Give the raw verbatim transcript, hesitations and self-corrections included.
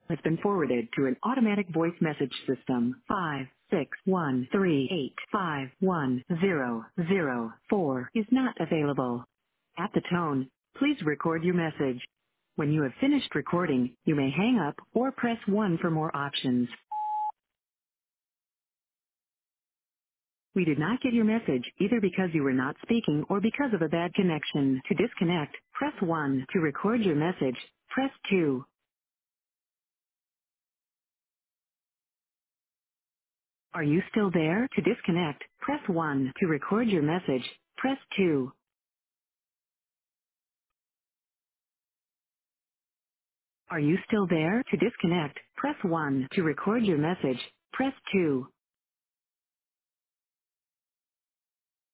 has been forwarded to an automatic voice message system. Five six one three eight five one zero zero four is not available. At the tone, please record your message. When you have finished recording, you may hang up or press one for more options. We did not get your message either because you were not speaking or because of a bad connection. To disconnect, press one. To record your message, press two. Are you still there? To disconnect, press one. To record your message, press two. Are you still there? To disconnect, press one. To record your message, press two.